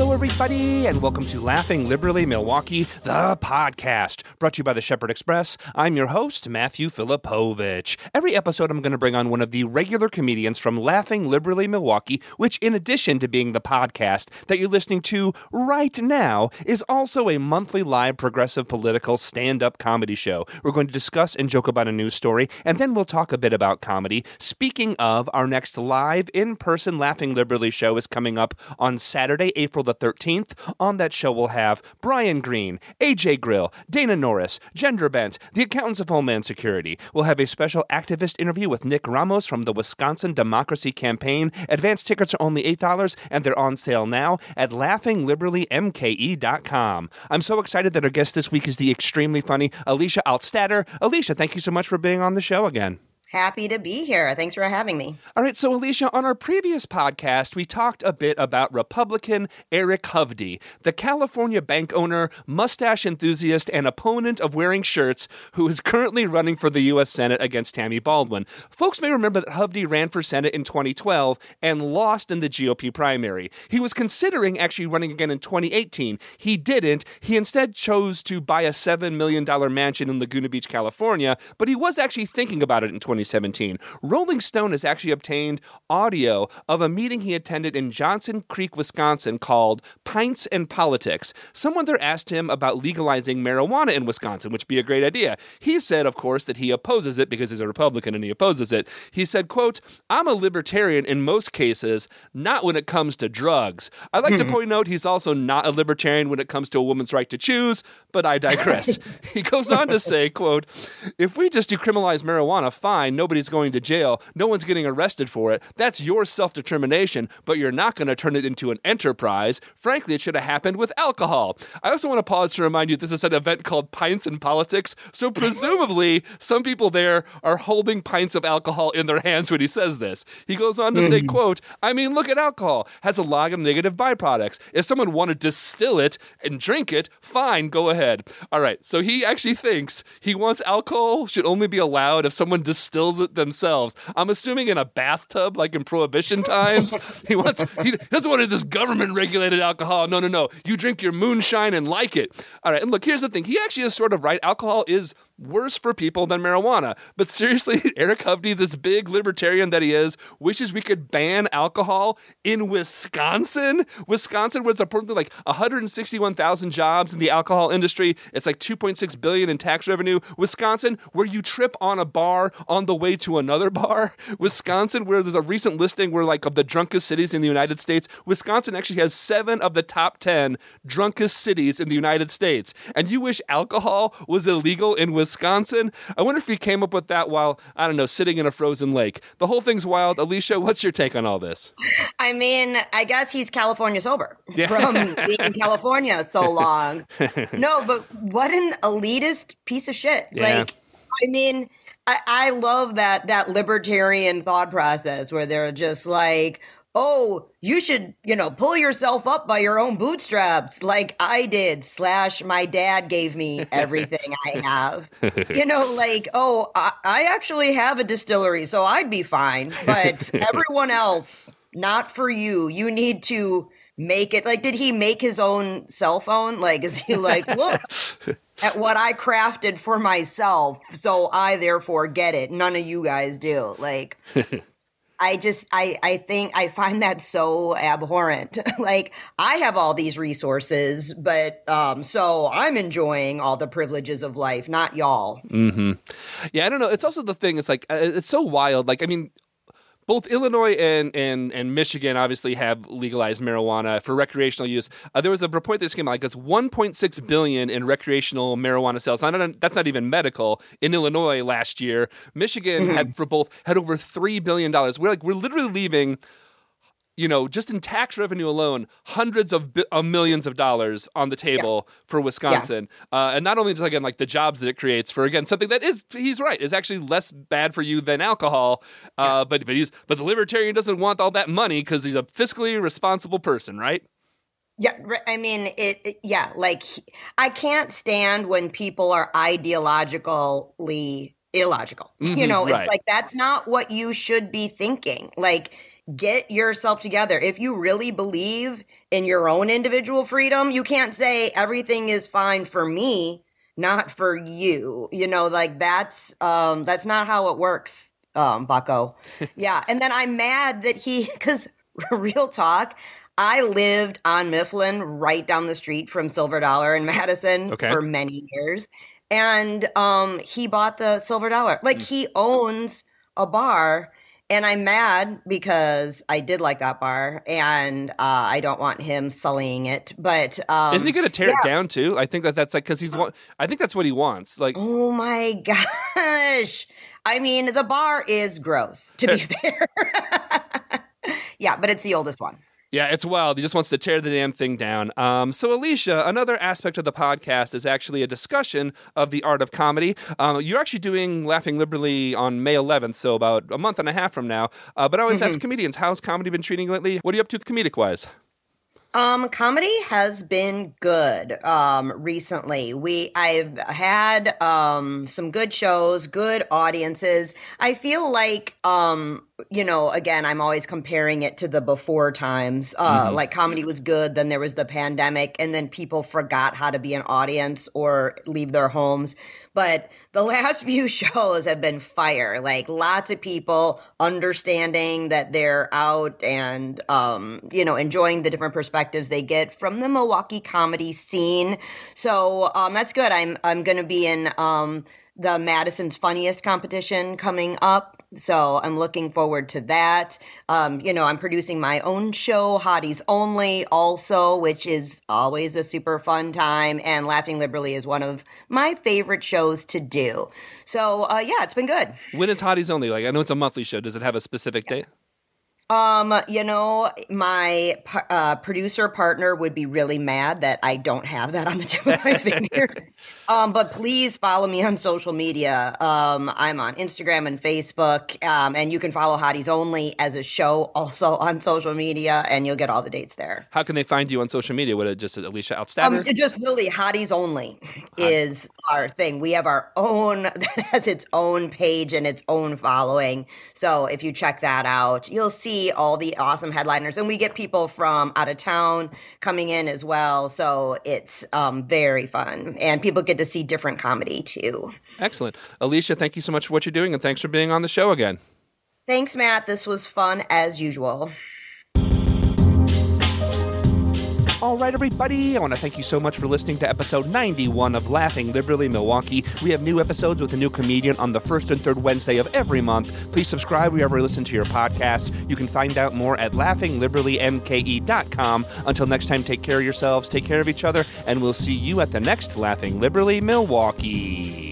Hello, everybody, and welcome to Laughing Liberally Milwaukee, the podcast, brought to you by the Shepherd Express. I'm your host, Matthew Filipovich. Every episode, I'm going to bring on one of the regular comedians from Laughing Liberally Milwaukee, which, in addition to being the podcast that you're listening to right now, is also a monthly live progressive political stand-up comedy show. We're going to discuss and joke about a news story, and then we'll talk a bit about comedy. Speaking of, our next live in-person Laughing Liberally show is coming up on Saturday, April the 13th. On that show, we'll have Brian Green, AJ Grill, Dana Norris, Gender Bent, the Accountants of Homeland Security. We'll have a special activist interview with Nick Ramos from the Wisconsin Democracy Campaign. Advance tickets are only $8, and they're on sale now at laughingliberallymke.com. I'm so excited that our guest this week is the extremely funny Alicia Altstatter. Alicia, thank you so much for being on the show again. Happy to be here. Thanks for having me. All right, so Alicia, on our previous podcast, we talked a bit about Republican Eric Hovde, the California bank owner, mustache enthusiast, and opponent of wearing shirts, who is currently running for the U.S. Senate against Tammy Baldwin. Folks may remember that Hovde ran for Senate in 2012 and lost in the GOP primary. He was considering actually running again in 2018. He didn't. He instead chose to buy a $7 million mansion in Laguna Beach, California, but he was actually thinking about it in 2017. Rolling Stone has actually obtained audio of a meeting he attended in Johnson Creek, Wisconsin called Pints and Politics. Someone there asked him about legalizing marijuana in Wisconsin, which would be a great idea. He said, of course, that he opposes it because he's a Republican and he opposes it. He said, quote, "I'm a libertarian in most cases, not when it comes to drugs. I like to point out he's also not a libertarian when it comes to a woman's right to choose, but I digress." He goes on to say, quote, "If we just decriminalize marijuana, fine. Nobody's going to jail. No one's getting arrested for it. That's your self-determination, but you're not going to turn it into an enterprise. Frankly, it should have happened with alcohol." I also want to pause to remind you this is an event called Pints and Politics, so presumably some people there are holding pints of alcohol in their hands when he says this. He goes on to say, quote, "I mean, look at alcohol. Has a lot of negative byproducts. If someone wanted to distill it and drink it, fine, go ahead." All right, so he actually thinks he wants alcohol should only be allowed if someone distills it themselves. I'm assuming in a bathtub, like in Prohibition times. He doesn't want this government-regulated alcohol. No. You drink your moonshine and like it. All right, and look, here's the thing. He actually is sort of right. Alcohol is worse for people than marijuana. But seriously, Eric Hovde, this big libertarian that he is, wishes we could ban alcohol in Wisconsin. Wisconsin was apparently like 161,000 jobs in the alcohol industry. It's like $2.6 billion in tax revenue. Wisconsin, where you trip on a bar on the way to another bar. Wisconsin, where there's a recent listing where like of the drunkest cities in the United States, Wisconsin actually has 7 of the top 10 drunkest cities in the United States. And you wish alcohol was illegal in Wisconsin? I wonder if he came up with that while, I don't know, sitting in a frozen lake. The whole thing's wild. Alicia, what's your take on all this? I mean, I guess he's California sober from being in California so long. No, but what an elitist piece of shit. Yeah. Like, I mean, I love that libertarian thought process where they're just like, oh, you should, pull yourself up by your own bootstraps like I did / my dad gave me everything I have. I actually have a distillery, so I'd be fine. But everyone else, not for you. You need to make it. Like, did he make his own cell phone? Like, is he like, look at what I crafted for myself, so I therefore get it. None of you guys do. Like, I find that so abhorrent. Like, I have all these resources, but so I'm enjoying all the privileges of life, not y'all. Mm-hmm. Yeah, I don't know. It's also the thing. It's like, it's so wild. Like, I mean, both Illinois and Michigan obviously have legalized marijuana for recreational use. There was a report that just came out, like it's $1.6 billion in recreational marijuana sales. That's not even medical. In Illinois last year, Michigan had over $3 billion. We're literally leaving, just in tax revenue alone, hundreds of millions of dollars on the table for Wisconsin. Yeah. And not only just, again, like the jobs that it creates for, again, something that he's right, is actually less bad for you than alcohol. But the libertarian doesn't want all that money because he's a fiscally responsible person, right? Yeah, I mean, I can't stand when people are ideologically illogical. It's right. like, that's not what you should be thinking. Like, get yourself together. If you really believe in your own individual freedom, you can't say everything is fine for me, not for you. You know, like that's not how it works, bucko. Yeah. And then I'm mad that because real talk, I lived on Mifflin right down the street from Silver Dollar in Madison for many years. And he bought the Silver Dollar. Like he owns a bar. And I'm mad because I did like that bar, and I don't want him sullying it. But isn't he going to tear it down too? I think that's like because I think that's what he wants. Like, oh my gosh! I mean, the bar is gross. To be fair, yeah, but it's the oldest one. Yeah, it's wild. He just wants to tear the damn thing down. So, Alicia, another aspect of the podcast is actually a discussion of the art of comedy. You're actually doing Laughing Liberally on May 11th, so about a month and a half from now. But I always ask comedians, how's comedy been treating you lately? What are you up to comedic-wise? Comedy has been good recently. I've had some good shows, good audiences. I feel like again, I'm always comparing it to the before times. Like comedy was good, then there was the pandemic, and then people forgot how to be an audience or leave their homes. But the last few shows have been fire. Like lots of people understanding that they're out and, enjoying the different perspectives they get from the Milwaukee comedy scene. So that's good. I'm going to be in the Madison's Funniest competition coming up. So I'm looking forward to that. I'm producing my own show, Hotties Only, also, which is always a super fun time. And Laughing Liberally is one of my favorite shows to do. So, it's been good. When is Hotties Only? Like, I know it's a monthly show. Does it have a specific date? My producer partner would be really mad that I don't have that on the tip of my fingers. But please follow me on social media. I'm on Instagram and Facebook, and you can follow Hotties Only as a show also on social media, and you'll get all the dates there. How can they find you on social media? Would it just Alicia Outstatter? Just really Hotties Only is our thing. We have our own, that has its own page and its own following. So if you check that out, you'll see all the awesome headliners, and we get people from out of town coming in as well. So it's very fun, and people get to see different comedy too. Excellent. Alicia, thank you so much for what you're doing, and thanks for being on the show again. Thanks, Matt. This was fun as usual. All right, everybody, I want to thank you so much for listening to episode 91 of Laughing Liberally Milwaukee. We have new episodes with a new comedian on the first and third Wednesday of every month. Please subscribe wherever you listen to your podcasts. You can find out more at laughingliberallymke.com. Until next time, take care of yourselves, take care of each other, and we'll see you at the next Laughing Liberally Milwaukee.